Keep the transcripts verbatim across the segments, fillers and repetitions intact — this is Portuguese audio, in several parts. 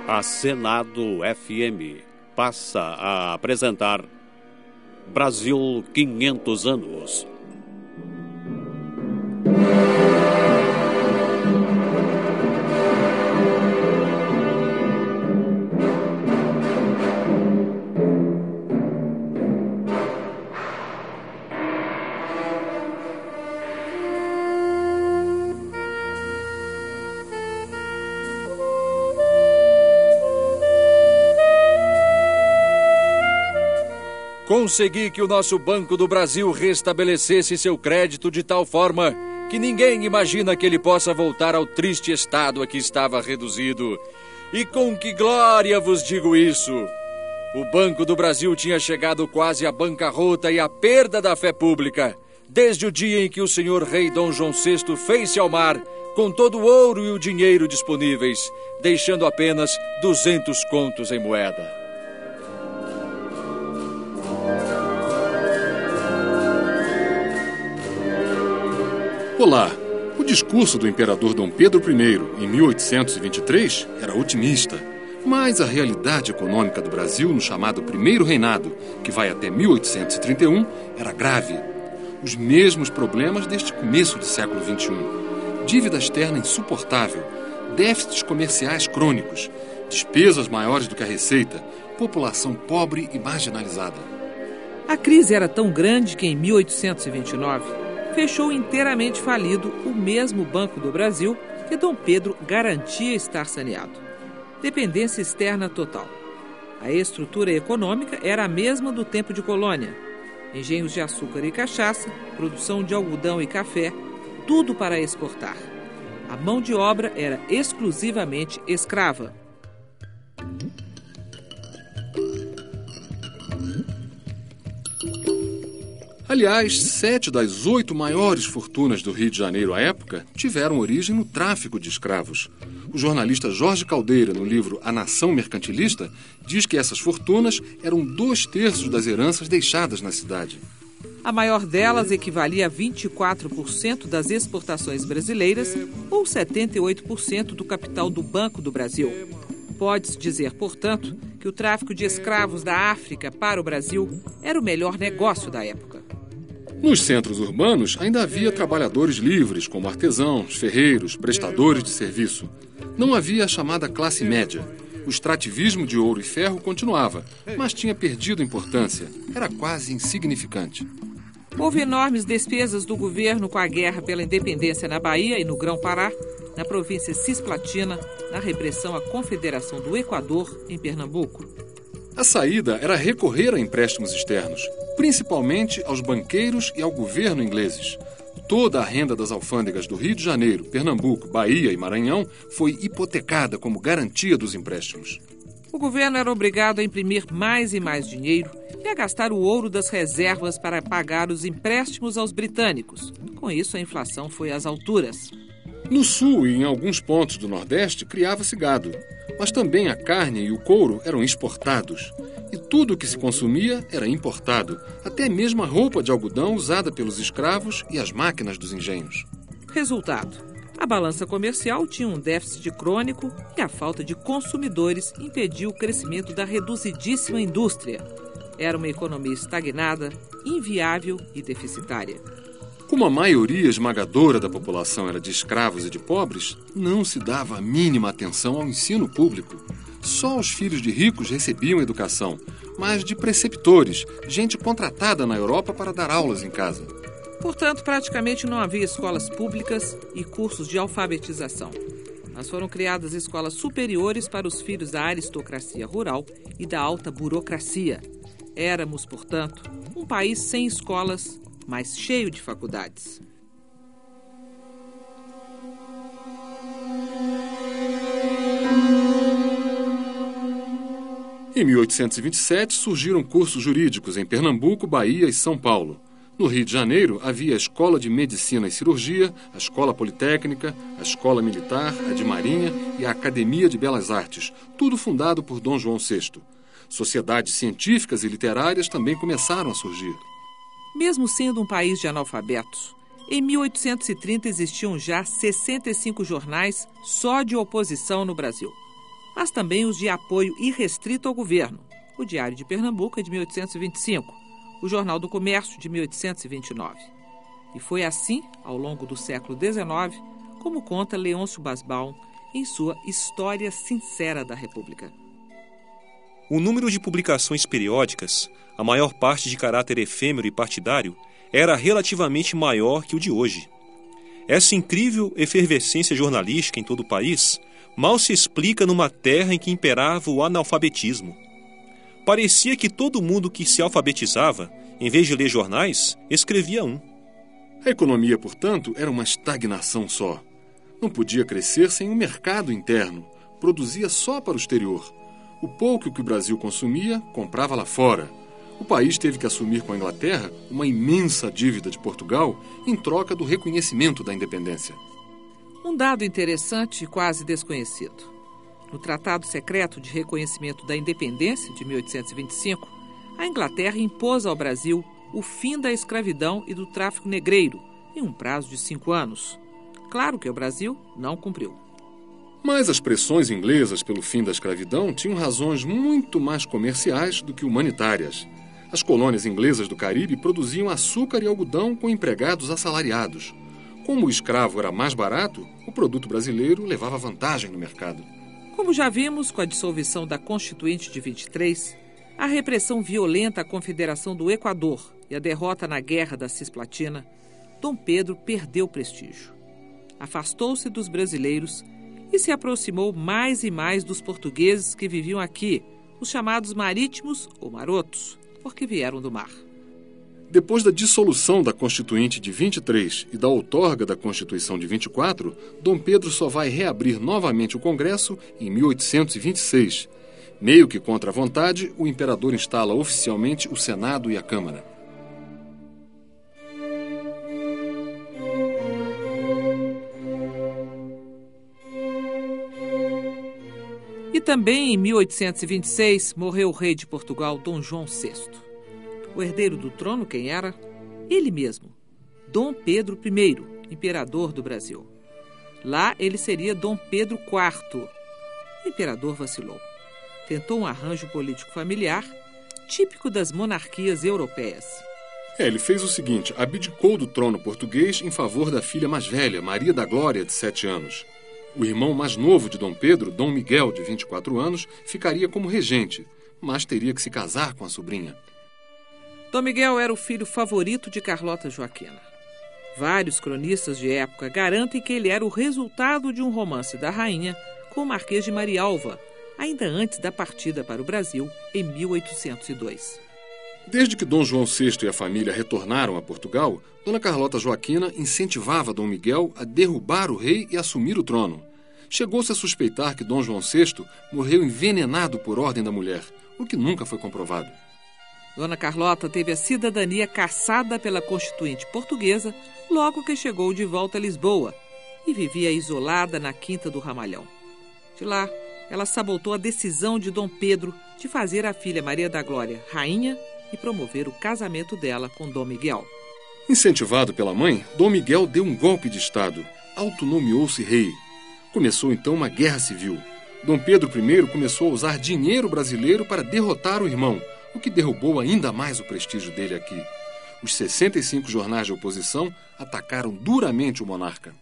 A Senado F M passa a apresentar Brasil quinhentos anos. Consegui que o nosso Banco do Brasil restabelecesse seu crédito de tal forma que ninguém imagina que ele possa voltar ao triste estado a que estava reduzido. E com que glória vos digo isso! O Banco do Brasil tinha chegado quase à bancarrota e à perda da fé pública, desde o dia em que o senhor rei Dom João sexto fez-se ao mar com todo o ouro e o dinheiro disponíveis, deixando apenas duzentos contos em moeda. Olá! O discurso do imperador Dom Pedro primeiro, em mil oitocentos e vinte e três, era otimista. Mas a realidade econômica do Brasil no chamado Primeiro Reinado, que vai até mil oitocentos e trinta e um, era grave. Os mesmos problemas deste começo do século vinte e um. Dívida externa insuportável, déficits comerciais crônicos, despesas maiores do que a receita, população pobre e marginalizada. A crise era tão grande que em mil oitocentos e vinte e nove... fechou inteiramente falido o mesmo Banco do Brasil que Dom Pedro garantia estar saneado. Dependência externa total. A estrutura econômica era a mesma do tempo de colônia. Engenhos de açúcar e cachaça, produção de algodão e café, tudo para exportar. A mão de obra era exclusivamente escrava. Aliás, sete das oito maiores fortunas do Rio de Janeiro à época tiveram origem no tráfico de escravos. O jornalista Jorge Caldeira, no livro A Nação Mercantilista, diz que essas fortunas eram dois terços das heranças deixadas na cidade. A maior delas equivalia a vinte e quatro por cento das exportações brasileiras ou setenta e oito por cento do capital do Banco do Brasil. Pode-se dizer, portanto, que o tráfico de escravos da África para o Brasil era o melhor negócio da época. Nos centros urbanos ainda havia trabalhadores livres, como artesãos, ferreiros, prestadores de serviço. Não havia a chamada classe média. O extrativismo de ouro e ferro continuava, mas tinha perdido importância. Era quase insignificante. Houve enormes despesas do governo com a guerra pela independência na Bahia e no Grão-Pará, na província Cisplatina, na repressão à Confederação do Equador, em Pernambuco. A saída era recorrer a empréstimos externos, principalmente aos banqueiros e ao governo ingleses. Toda a renda das alfândegas do Rio de Janeiro, Pernambuco, Bahia e Maranhão foi hipotecada como garantia dos empréstimos. O governo era obrigado a imprimir mais e mais dinheiro e a gastar o ouro das reservas para pagar os empréstimos aos britânicos. Com isso, a inflação foi às alturas. No sul e em alguns pontos do Nordeste criava-se gado, mas também a carne e o couro eram exportados. E tudo o que se consumia era importado, até mesmo a roupa de algodão usada pelos escravos e as máquinas dos engenhos. Resultado: a balança comercial tinha um déficit crônico e a falta de consumidores impediu o crescimento da reduzidíssima indústria. Era uma economia estagnada, inviável e deficitária. Como a maioria esmagadora da população era de escravos e de pobres, não se dava a mínima atenção ao ensino público. Só os filhos de ricos recebiam educação, mas de preceptores, gente contratada na Europa para dar aulas em casa. Portanto, praticamente não havia escolas públicas e cursos de alfabetização. Mas foram criadas escolas superiores para os filhos da aristocracia rural e da alta burocracia. Éramos, portanto, um país sem escolas, mas cheio de faculdades. Em mil oitocentos e vinte e sete, surgiram cursos jurídicos em Pernambuco, Bahia e São Paulo. No Rio de Janeiro, havia a Escola de Medicina e Cirurgia, a Escola Politécnica, a Escola Militar, a de Marinha e a Academia de Belas Artes, tudo fundado por Dom João sexto. Sociedades científicas e literárias também começaram a surgir. Mesmo sendo um país de analfabetos, em mil oitocentos e trinta existiam já sessenta e cinco jornais só de oposição no Brasil. mas também os de apoio irrestrito ao governo. O Diário de Pernambuco é de mil oitocentos e vinte e cinco, o Jornal do Comércio de mil oitocentos e vinte e nove. E foi assim, ao longo do século dezenove, como conta Leôncio Basbaum em sua História Sincera da República. O número de publicações periódicas, a maior parte de caráter efêmero e partidário, era relativamente maior que o de hoje. Essa incrível efervescência jornalística em todo o país mal se explica numa terra em que imperava o analfabetismo. Parecia que todo mundo que se alfabetizava, em vez de ler jornais, escrevia um. A economia, portanto, era uma estagnação só. Não podia crescer sem um mercado interno, produzia só para o exterior. O pouco que o Brasil consumia, comprava lá fora. O país teve que assumir com a Inglaterra uma imensa dívida de Portugal em troca do reconhecimento da independência. Um dado interessante e quase desconhecido. No Tratado Secreto de Reconhecimento da Independência, de mil oitocentos e vinte e cinco, a Inglaterra impôs ao Brasil o fim da escravidão e do tráfico negreiro, em um prazo de cinco anos. Claro que o Brasil não cumpriu. Mas as pressões inglesas pelo fim da escravidão tinham razões muito mais comerciais do que humanitárias. As colônias inglesas do Caribe produziam açúcar e algodão com empregados assalariados. Como o escravo era mais barato, o produto brasileiro levava vantagem no mercado. Como já vimos com a dissolução da Constituinte de vinte e três, a repressão violenta à Confederação do Equador e a derrota na Guerra da Cisplatina, Dom Pedro perdeu prestígio. Afastou-se dos brasileiros e se aproximou mais e mais dos portugueses que viviam aqui, os chamados marítimos ou marotos, porque vieram do mar. Depois da dissolução da Constituinte de vinte e três e da outorga da Constituição de vinte e quatro, Dom Pedro só vai reabrir novamente o Congresso em mil oitocentos e vinte e seis. Meio que contra a vontade, o imperador instala oficialmente o Senado e a Câmara. E também em mil oitocentos e vinte e seis morreu o rei de Portugal, Dom João sexto. O herdeiro do trono, quem era? Ele mesmo, Dom Pedro I, imperador do Brasil. Lá ele seria Dom Pedro quarto. O imperador vacilou. Tentou um arranjo político familiar, típico das monarquias europeias. É, ele fez o seguinte, abdicou do trono português em favor da filha mais velha, Maria da Glória, de sete anos. O irmão mais novo de Dom Pedro, Dom Miguel, de vinte e quatro anos, ficaria como regente, mas teria que se casar com a sobrinha. Dom Miguel era o filho favorito de Carlota Joaquina. Vários cronistas de época garantem que ele era o resultado de um romance da rainha com o Marquês de Marialva, ainda antes da partida para o Brasil, em mil oitocentos e dois. Desde que Dom João sexto e a família retornaram a Portugal, Dona Carlota Joaquina incentivava Dom Miguel a derrubar o rei e assumir o trono. Chegou-se a suspeitar que Dom João sexto morreu envenenado por ordem da mulher, o que nunca foi comprovado. Dona Carlota teve a cidadania cassada pela Constituinte portuguesa logo que chegou de volta a Lisboa e vivia isolada na Quinta do Ramalhão. De lá, ela sabotou a decisão de Dom Pedro de fazer a filha Maria da Glória rainha e promover o casamento dela com Dom Miguel. Incentivado pela mãe, Dom Miguel deu um golpe de Estado, autonomeou-se rei. Começou então uma guerra civil. Dom Pedro I começou a usar dinheiro brasileiro para derrotar o irmão, o que derrubou ainda mais o prestígio dele aqui. Os sessenta e cinco jornais de oposição atacaram duramente o monarca.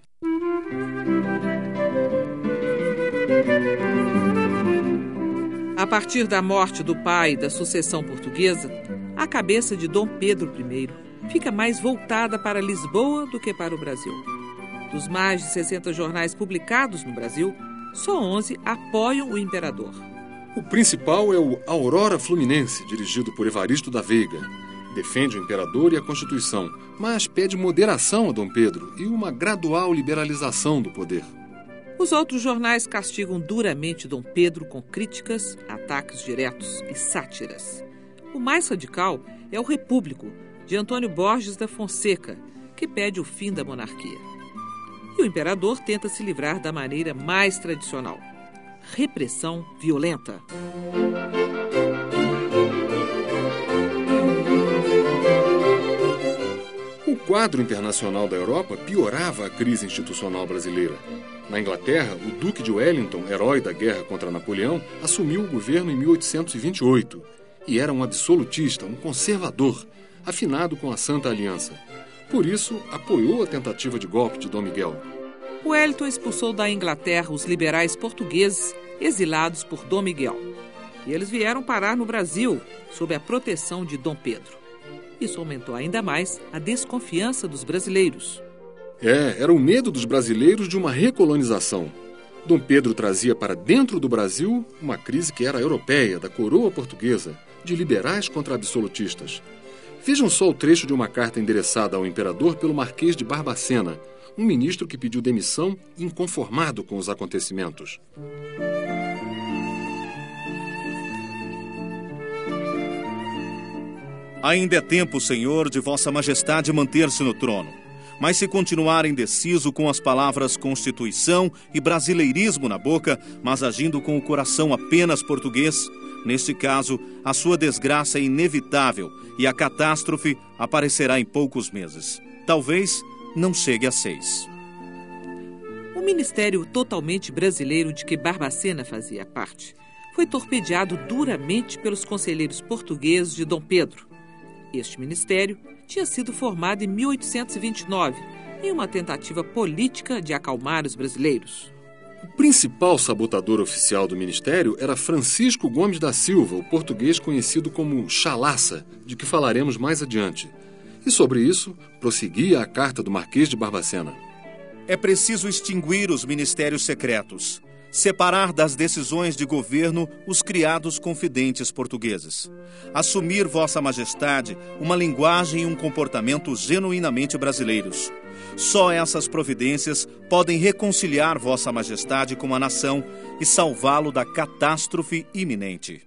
A partir da morte do pai e da sucessão portuguesa, a cabeça de Dom Pedro I fica mais voltada para Lisboa do que para o Brasil. Dos mais de sessenta jornais publicados no Brasil, só onze apoiam o imperador. O principal é o Aurora Fluminense, dirigido por Evaristo da Veiga. Defende o imperador e a Constituição, mas pede moderação a Dom Pedro e uma gradual liberalização do poder. Os outros jornais castigam duramente Dom Pedro com críticas, ataques diretos e sátiras. O mais radical é o Repúblico, de Antônio Borges da Fonseca, que pede o fim da monarquia. E o imperador tenta se livrar da maneira mais tradicional: repressão violenta. O quadro internacional da Europa piorava a crise institucional brasileira. Na Inglaterra, o Duque de Wellington, herói da guerra contra Napoleão, assumiu o governo em mil oitocentos e vinte e oito e era um absolutista, um conservador, afinado com a Santa Aliança. Por isso, apoiou a tentativa de golpe de Dom Miguel. Wellington expulsou da Inglaterra os liberais portugueses exilados por Dom Miguel. E eles vieram parar no Brasil, sob a proteção de Dom Pedro. Isso aumentou ainda mais a desconfiança dos brasileiros. É, era o medo dos brasileiros de uma recolonização. Dom Pedro trazia para dentro do Brasil uma crise que era europeia, da coroa portuguesa, de liberais contra absolutistas. Vejam só o trecho de uma carta endereçada ao imperador pelo Marquês de Barbacena, um ministro que pediu demissão inconformado com os acontecimentos. Ainda é tempo, Senhor, de Vossa Majestade manter-se no trono. Mas se continuar indeciso com as palavras Constituição e brasileirismo na boca, mas agindo com o coração apenas português, neste caso, a sua desgraça é inevitável e a catástrofe aparecerá em poucos meses. Talvez não chegue a seis. O ministério totalmente brasileiro de que Barbacena fazia parte foi torpedeado duramente pelos conselheiros portugueses de Dom Pedro. Este ministério tinha sido formado em mil oitocentos e vinte e nove, em uma tentativa política de acalmar os brasileiros. O principal sabotador oficial do ministério era Francisco Gomes da Silva, o português conhecido como Chalaça, de que falaremos mais adiante. E sobre isso, prosseguia a carta do Marquês de Barbacena. É preciso extinguir os ministérios secretos, separar das decisões de governo os criados confidentes portugueses, assumir Vossa Majestade uma linguagem e um comportamento genuinamente brasileiros. Só essas providências podem reconciliar Vossa Majestade com a nação e salvá-lo da catástrofe iminente.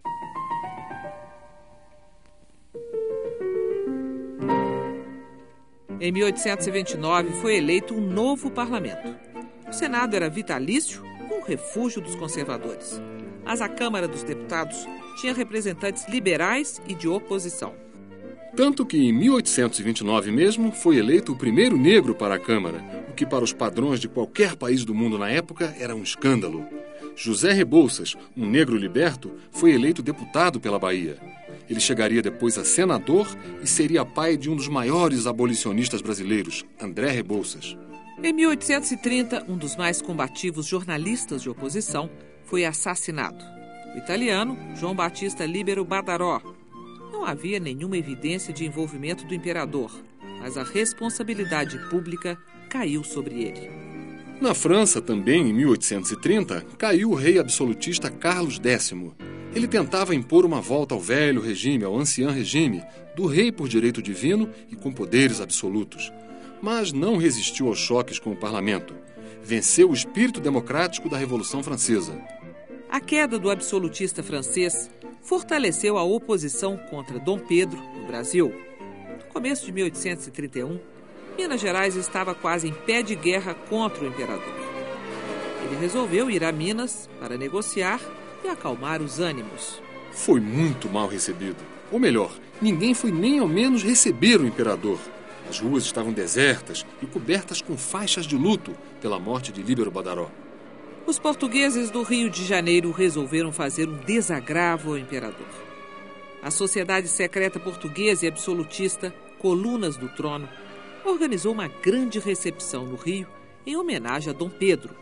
Em mil oitocentos e vinte e nove foi eleito um novo parlamento. O Senado era vitalício, um refúgio dos conservadores. Mas a Câmara dos Deputados tinha representantes liberais e de oposição. Tanto que em mil oitocentos e vinte e nove mesmo foi eleito o primeiro negro para a Câmara, o que para os padrões de qualquer país do mundo na época era um escândalo. José Rebouças, um negro liberto, foi eleito deputado pela Bahia. Ele chegaria depois a senador e seria pai de um dos maiores abolicionistas brasileiros, André Rebouças. Em mil oitocentos e trinta, um dos mais combativos jornalistas de oposição foi assassinado. O italiano João Batista Líbero Badaró. Não havia nenhuma evidência de envolvimento do imperador, mas a responsabilidade pública caiu sobre ele. Na França, também em mil oitocentos e trinta, caiu o rei absolutista Carlos Décimo. Ele tentava impor uma volta ao velho regime, ao ancião regime, do rei por direito divino e com poderes absolutos. Mas não resistiu aos choques com o parlamento. Venceu o espírito democrático da Revolução Francesa. A queda do absolutista francês fortaleceu a oposição contra Dom Pedro no Brasil. No começo de mil oitocentos e trinta e um, Minas Gerais estava quase em pé de guerra contra o imperador. Ele resolveu ir a Minas para negociar e acalmar os ânimos. Foi muito mal recebido. Ou melhor, ninguém foi nem ao menos receber o imperador. As ruas estavam desertas e cobertas com faixas de luto pela morte de Líbero Badaró. Os portugueses do Rio de Janeiro resolveram fazer um desagravo ao imperador. A Sociedade Secreta Portuguesa e Absolutista, Colunas do Trono, organizou uma grande recepção no Rio em homenagem a Dom Pedro.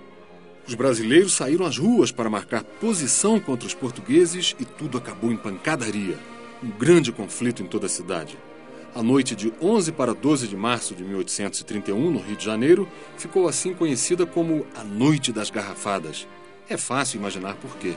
Os brasileiros saíram às ruas para marcar posição contra os portugueses e tudo acabou em pancadaria. Um grande conflito em toda a cidade. A noite de onze para doze de março de mil oitocentos e trinta e um, no Rio de Janeiro, ficou assim conhecida como a Noite das Garrafadas. É fácil imaginar por quê.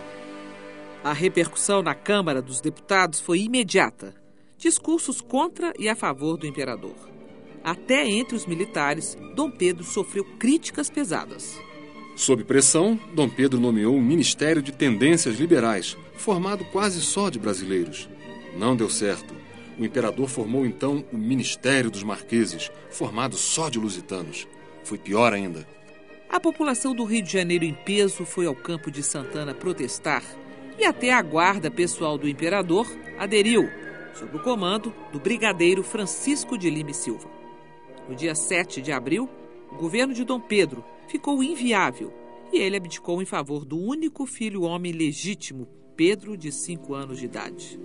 A repercussão na Câmara dos Deputados foi imediata. Discursos contra e a favor do imperador. Até entre os militares, Dom Pedro sofreu críticas pesadas. Sob pressão, Dom Pedro nomeou um Ministério de Tendências Liberais, formado quase só de brasileiros. Não deu certo. O imperador formou então o Ministério dos Marqueses, formado só de lusitanos. Foi pior ainda. A população do Rio de Janeiro em peso foi ao Campo de Santana protestar e até a guarda pessoal do imperador aderiu, sob o comando do brigadeiro Francisco de Lima e Silva. No dia sete de abril, o governo de Dom Pedro ficou inviável e ele abdicou em favor do único filho homem legítimo, Pedro, de cinco anos de idade.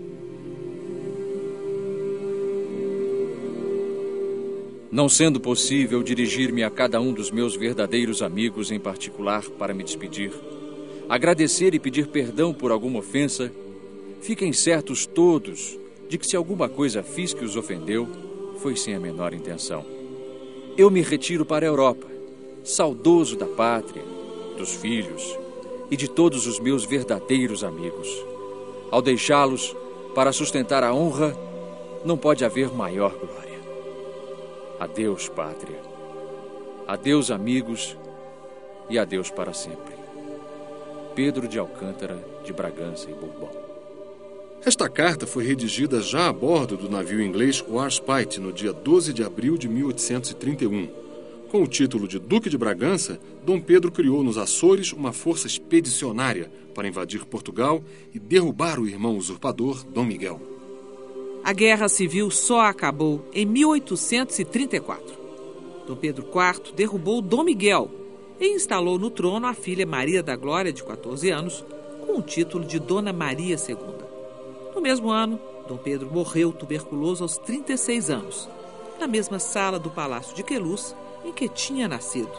Não sendo possível dirigir-me a cada um dos meus verdadeiros amigos em particular para me despedir, agradecer e pedir perdão por alguma ofensa, fiquem certos todos de que se alguma coisa fiz que os ofendeu, foi sem a menor intenção. Eu me retiro para a Europa, saudoso da pátria, dos filhos e de todos os meus verdadeiros amigos. Ao deixá-los para sustentar a honra, não pode haver maior glória. Adeus, pátria. Adeus, amigos, e adeus para sempre. Pedro de Alcântara, de Bragança e Bourbon. Esta carta foi redigida já a bordo do navio inglês Warspite no dia doze de abril de mil oitocentos e trinta e um. Com o título de Duque de Bragança, Dom Pedro criou nos Açores uma força expedicionária para invadir Portugal e derrubar o irmão usurpador Dom Miguel. A Guerra Civil só acabou em mil oitocentos e trinta e quatro. Dom Pedro quarto derrubou Dom Miguel e instalou no trono a filha Maria da Glória, de quatorze anos, com o título de Dona Maria segunda. No mesmo ano, Dom Pedro morreu tuberculoso aos trinta e seis anos, na mesma sala do Palácio de Queluz em que tinha nascido.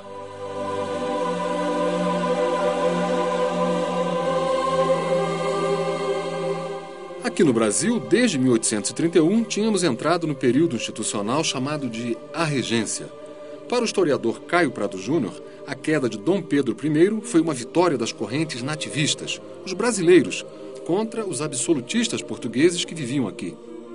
Aqui no Brasil, desde mil oitocentos e trinta e um, tínhamos entrado no período institucional chamado de A Regência. Para o historiador Caio Prado Júnior, a queda de Dom Pedro I foi uma vitória das correntes nativistas, os brasileiros, contra os absolutistas portugueses que viviam aqui.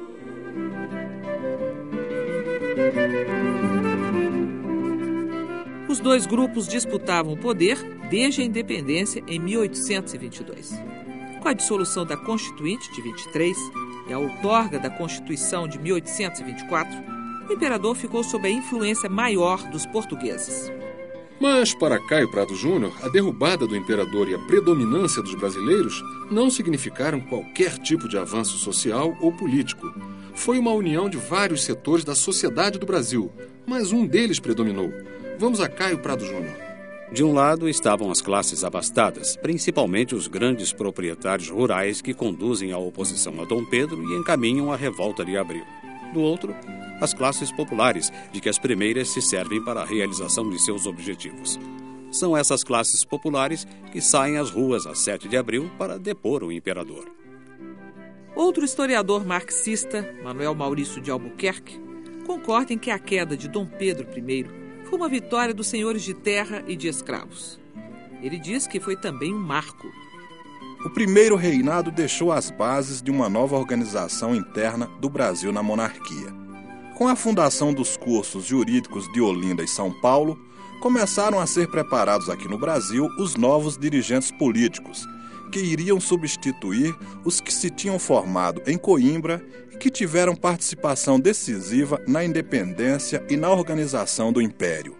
Os dois grupos disputavam o poder desde a independência em mil oitocentos e vinte e dois. Com a dissolução da Constituinte de vinte e três e a outorga da Constituição de mil oitocentos e vinte e quatro, o imperador ficou sob a influência maior dos portugueses. Mas, para Caio Prado Júnior, a derrubada do imperador e a predominância dos brasileiros não significaram qualquer tipo de avanço social ou político. Foi uma união de vários setores da sociedade do Brasil, mas um deles predominou. Vamos a Caio Prado Júnior. De um lado estavam as classes abastadas, principalmente os grandes proprietários rurais que conduzem a oposição a Dom Pedro e encaminham a revolta de abril. Do outro, as classes populares, de que as primeiras se servem para a realização de seus objetivos. São essas classes populares que saem às ruas a sete de abril para depor o imperador. Outro historiador marxista, Manuel Maurício de Albuquerque, concorda em que a queda de Dom Pedro I foi uma vitória dos senhores de terra e de escravos. Ele diz que foi também um marco. O primeiro reinado deixou as bases de uma nova organização interna do Brasil na monarquia. Com a fundação dos cursos jurídicos de Olinda e São Paulo, começaram a ser preparados aqui no Brasil os novos dirigentes políticos, que iriam substituir os que se tinham formado em Coimbra e que tiveram participação decisiva na independência e na organização do Império.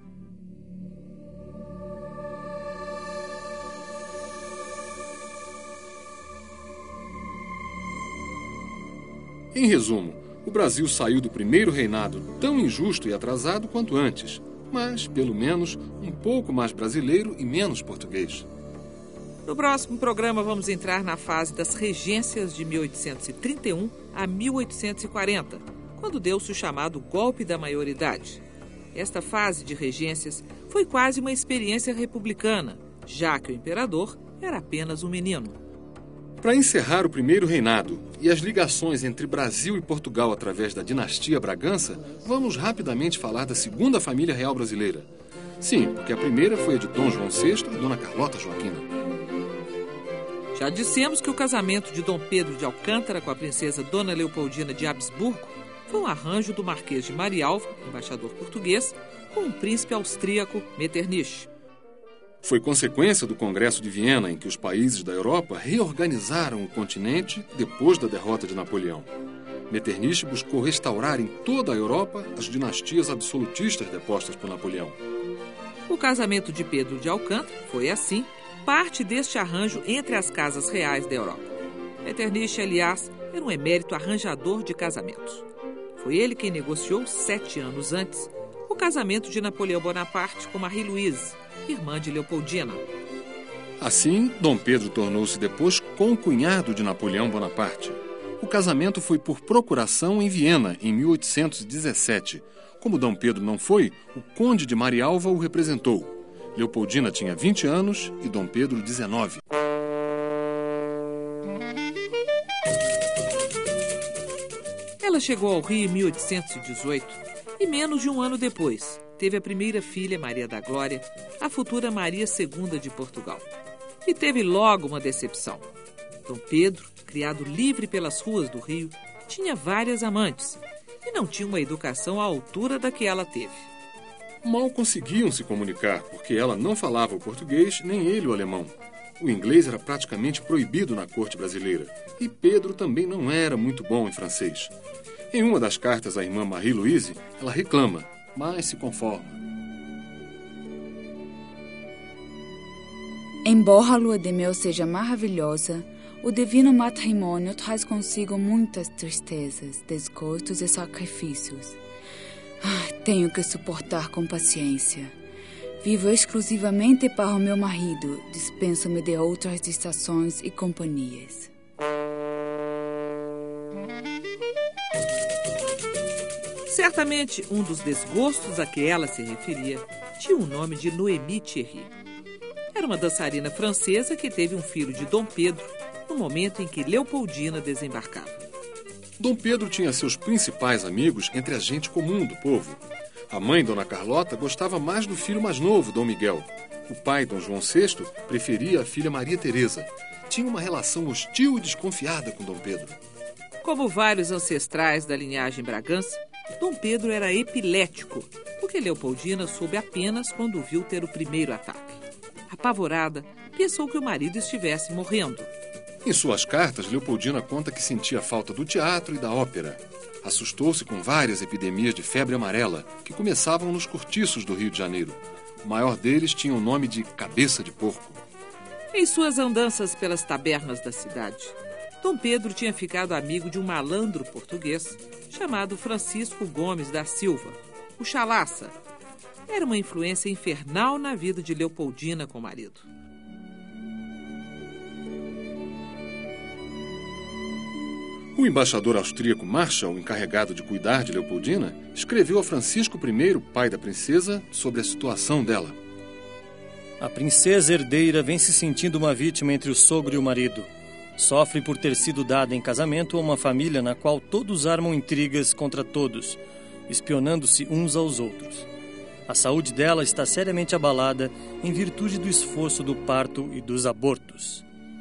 Em resumo, o Brasil saiu do primeiro reinado tão injusto e atrasado quanto antes, mas, pelo menos, um pouco mais brasileiro e menos português. No próximo programa vamos entrar na fase das regências de mil oitocentos e trinta e um a mil oitocentos e quarenta, quando deu-se o chamado golpe da maioridade. Esta fase de regências foi quase uma experiência republicana, já que o imperador era apenas um menino. Para encerrar o primeiro reinado e as ligações entre Brasil e Portugal através da dinastia Bragança, vamos rapidamente falar da segunda família real brasileira. Sim, porque a primeira foi a de Dom João sexto e Dona Carlota Joaquina. Já dissemos que o casamento de Dom Pedro de Alcântara com a princesa Dona Leopoldina de Habsburgo foi um arranjo do Marquês de Marialva, embaixador português, com o príncipe austríaco Metternich. Foi consequência do Congresso de Viena, em que os países da Europa reorganizaram o continente depois da derrota de Napoleão. Metternich buscou restaurar em toda a Europa as dinastias absolutistas depostas por Napoleão. O casamento de Pedro de Alcântara foi, assim, parte deste arranjo entre as casas reais da Europa. Metternich, aliás, era um emérito arranjador de casamentos. Foi ele quem negociou, sete anos antes, o o casamento de Napoleão Bonaparte com Marie-Louise, irmã de Leopoldina. Assim, Dom Pedro tornou-se depois concunhado de Napoleão Bonaparte. O casamento foi por procuração em Viena, em mil oitocentos e dezessete. Como Dom Pedro não foi, o conde de Marialva o representou. Leopoldina tinha vinte anos e Dom Pedro dezenove. Ela chegou ao Rio em mil oitocentos e dezoito e, menos de um ano depois, teve a primeira filha, Maria da Glória, a futura Maria segunda de Portugal. E teve logo uma decepção. Dom Pedro, criado livre pelas ruas do Rio, tinha várias amantes e não tinha uma educação à altura da que ela teve. Mal conseguiam se comunicar, porque ela não falava o português, nem ele o alemão. O inglês era praticamente proibido na corte brasileira, e Pedro também não era muito bom em francês. Em uma das cartas à irmã Marie-Louise, ela reclama, mas se conforma. Embora a lua de mel seja maravilhosa, o divino matrimônio traz consigo muitas tristezas, desgostos e sacrifícios. Ah, tenho que suportar com paciência. Vivo exclusivamente para o meu marido, dispenso-me de outras distrações e companhias. Certamente, um dos desgostos a que ela se referia tinha o nome de Noémie Thierry. Era uma dançarina francesa que teve um filho de Dom Pedro no momento em que Leopoldina desembarcava. Dom Pedro tinha seus principais amigos entre a gente comum do povo. A mãe, Dona Carlota, gostava mais do filho mais novo, Dom Miguel. O pai, Dom João sexto, preferia a filha Maria Teresa. Tinha uma relação hostil e desconfiada com Dom Pedro. Como vários ancestrais da linhagem Bragança, Dom Pedro era epilético, porque Leopoldina soube apenas quando o viu ter o primeiro ataque. Apavorada, pensou que o marido estivesse morrendo. Em suas cartas, Leopoldina conta que sentia falta do teatro e da ópera. Assustou-se com várias epidemias de febre amarela, que começavam nos cortiços do Rio de Janeiro. O maior deles tinha o nome de Cabeça de Porco. Em suas andanças pelas tabernas da cidade, Dom Pedro tinha ficado amigo de um malandro português chamado Francisco Gomes da Silva, o Chalaça. Era uma influência infernal na vida de Leopoldina com o marido. O embaixador austríaco Marshall, encarregado de cuidar de Leopoldina, escreveu a Francisco I, pai da princesa, sobre a situação dela. A princesa herdeira vem se sentindo uma vítima entre o sogro e o marido. Sofre por ter sido dada em casamento a uma família na qual todos armam intrigas contra todos, espionando-se uns aos outros. A saúde dela está seriamente abalada em virtude do esforço do parto e dos abortos.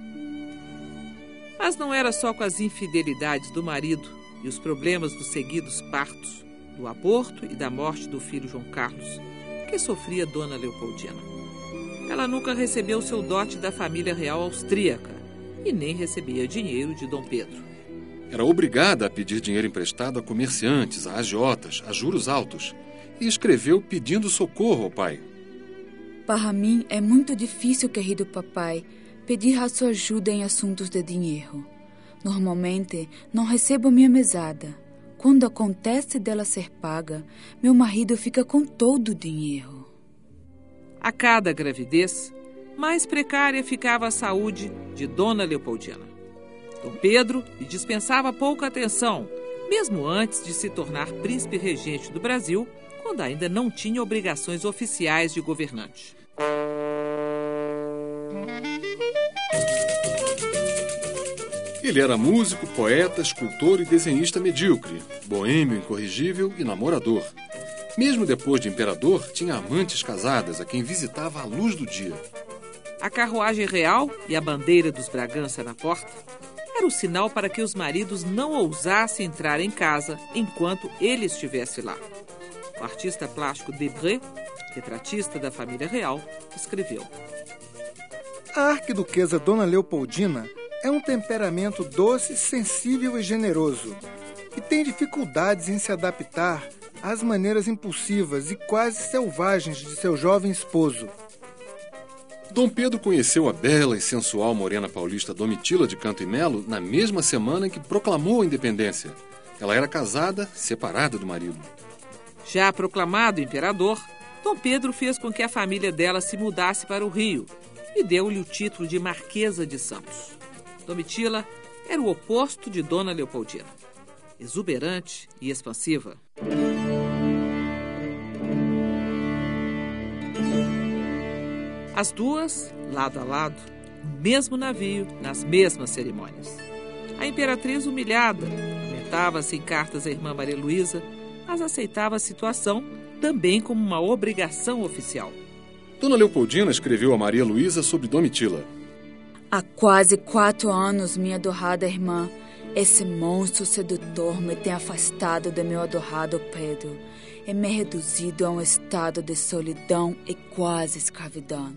Mas não era só com as infidelidades do marido e os problemas dos seguidos partos, do aborto e da morte do filho João Carlos, que sofria Dona Leopoldina. Ela nunca recebeu seu dote da família real austríaca e nem recebia dinheiro de Dom Pedro. Era obrigada a pedir dinheiro emprestado a comerciantes, a agiotas, a juros altos, e escreveu pedindo socorro ao pai. Para mim é muito difícil, querido papai, pedir a sua ajuda em assuntos de dinheiro. Normalmente, não recebo minha mesada. Quando acontece dela ser paga, meu marido fica com todo o dinheiro. A cada gravidez, mais precária ficava a saúde de Dona Leopoldina. Dom Pedro lhe dispensava pouca atenção, mesmo antes de se tornar príncipe regente do Brasil, quando ainda não tinha obrigações oficiais de governante. Ele era músico, poeta, escultor e desenhista medíocre, boêmio incorrigível e namorador. Mesmo depois de imperador, tinha amantes casadas a quem visitava à luz do dia. A carruagem real e a bandeira dos Bragança na porta era o sinal para que os maridos não ousassem entrar em casa enquanto ele estivesse lá. O artista plástico Debré, retratista da família real, escreveu: A arquiduquesa Dona Leopoldina é um temperamento doce, sensível e generoso, e tem dificuldades em se adaptar às maneiras impulsivas e quase selvagens de seu jovem esposo. Dom Pedro conheceu a bela e sensual morena paulista Domitila de Canto e Melo na mesma semana em que proclamou a independência. Ela era casada, separada do marido. Já proclamado imperador, Dom Pedro fez com que a família dela se mudasse para o Rio e deu-lhe o título de Marquesa de Santos. Domitila era o oposto de Dona Leopoldina, exuberante e expansiva. As duas, lado a lado, no mesmo navio, nas mesmas cerimônias. A imperatriz, humilhada, lamentava-se em cartas à irmã Maria Luísa, mas aceitava a situação também como uma obrigação oficial. Dona Leopoldina escreveu a Maria Luísa sobre Domitila. Há quase quatro anos, minha adorada irmã, esse monstro sedutor me tem afastado de meu adorado Pedro e me reduzido a um estado de solidão e quase escravidão.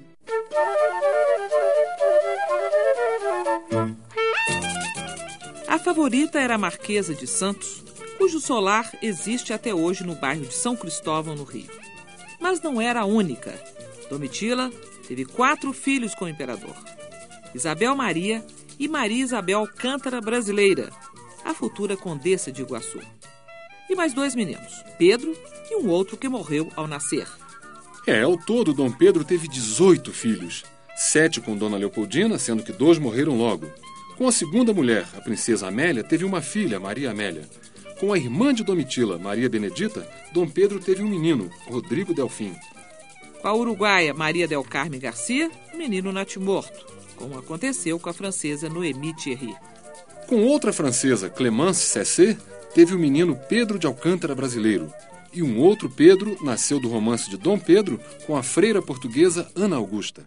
A favorita era a Marquesa de Santos, cujo solar existe até hoje no bairro de São Cristóvão, no Rio. Mas não era a única. Domitila teve quatro filhos com o imperador: Isabel Maria e Maria Isabel Alcântara Brasileira, a futura condessa de Iguaçu. E mais dois meninos, Pedro e um outro que morreu ao nascer. É, ao todo, Dom Pedro teve dezoito filhos. Sete com Dona Leopoldina, sendo que dois morreram logo. Com a segunda mulher, a princesa Amélia, teve uma filha, Maria Amélia. Com a irmã de Domitila, Maria Benedita, Dom Pedro teve um menino, Rodrigo Delfim. Com a uruguaia Maria del Carme Garcia, um menino natimorto, como aconteceu com a francesa Noémie Thierry. Com outra francesa, Clemence Cessé, teve o menino Pedro de Alcântara Brasileiro. E um outro Pedro nasceu do romance de Dom Pedro com a freira portuguesa Ana Augusta.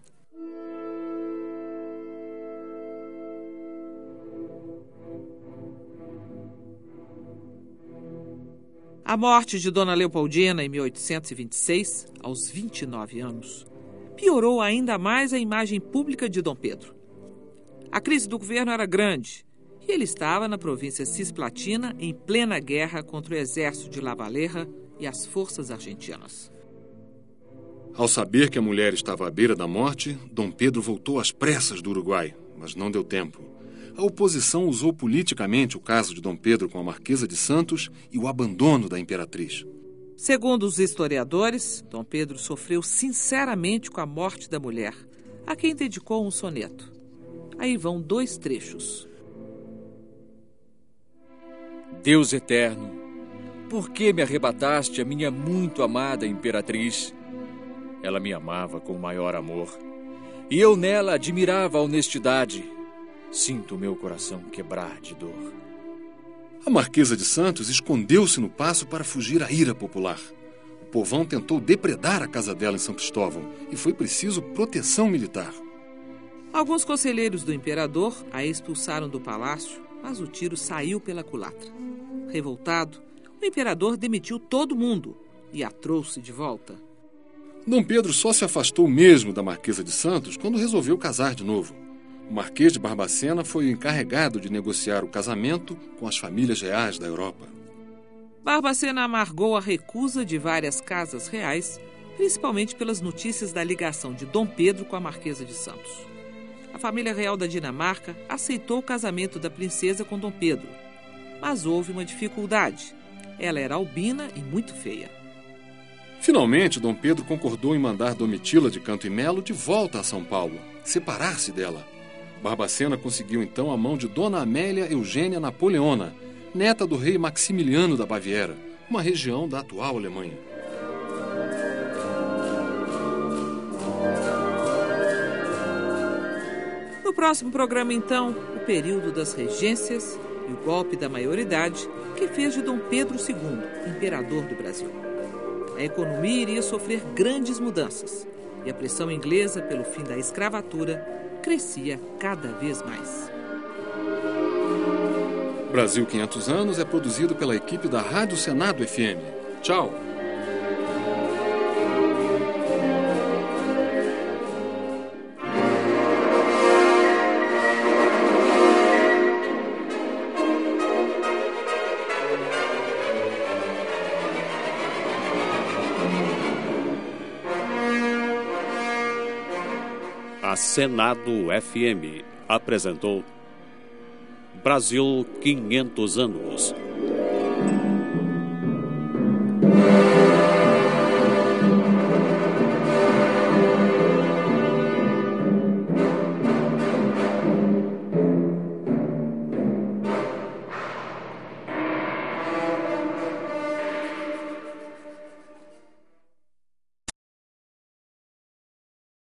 A morte de Dona Leopoldina em mil oitocentos e vinte e seis, aos vinte e nove anos, piorou ainda mais a imagem pública de Dom Pedro. A crise do governo era grande e ele estava na província cisplatina em plena guerra contra o exército de Lavalleja e as forças argentinas. Ao saber que a mulher estava à beira da morte, Dom Pedro voltou às pressas do Uruguai, mas não deu tempo. A oposição usou politicamente o caso de Dom Pedro com a Marquesa de Santos e o abandono da imperatriz. Segundo os historiadores, Dom Pedro sofreu sinceramente com a morte da mulher, a quem dedicou um soneto. Aí vão dois trechos. Deus eterno, por que me arrebataste a minha muito amada imperatriz? Ela me amava com o maior amor, e eu nela admirava a honestidade. Sinto o meu coração quebrar de dor. A Marquesa de Santos escondeu-se no paço para fugir à ira popular. O povão tentou depredar a casa dela em São Cristóvão e foi preciso proteção militar. Alguns conselheiros do imperador a expulsaram do palácio, mas o tiro saiu pela culatra. Revoltado, o imperador demitiu todo mundo e a trouxe de volta. Dom Pedro só se afastou mesmo da Marquesa de Santos quando resolveu casar de novo. O Marquês de Barbacena foi o encarregado de negociar o casamento com as famílias reais da Europa. Barbacena amargou a recusa de várias casas reais, principalmente pelas notícias da ligação de Dom Pedro com a Marquesa de Santos. A família real da Dinamarca aceitou o casamento da princesa com Dom Pedro, mas houve uma dificuldade. Ela era albina e muito feia. Finalmente, Dom Pedro concordou em mandar Domitila de Canto e Melo de volta a São Paulo, separar-se dela. Barbacena conseguiu então a mão de Dona Amélia Eugênia Napoleona, neta do rei Maximiliano da Baviera, uma região da atual Alemanha. No próximo programa, então, o período das regências e o golpe da maioridade que fez de Dom Pedro segundo imperador do Brasil. A economia iria sofrer grandes mudanças e a pressão inglesa pelo fim da escravatura crescia cada vez mais. Brasil quinhentos anos é produzido pela equipe da Rádio Senado F M. Tchau! A Senado F M apresentou Brasil quinhentos anos.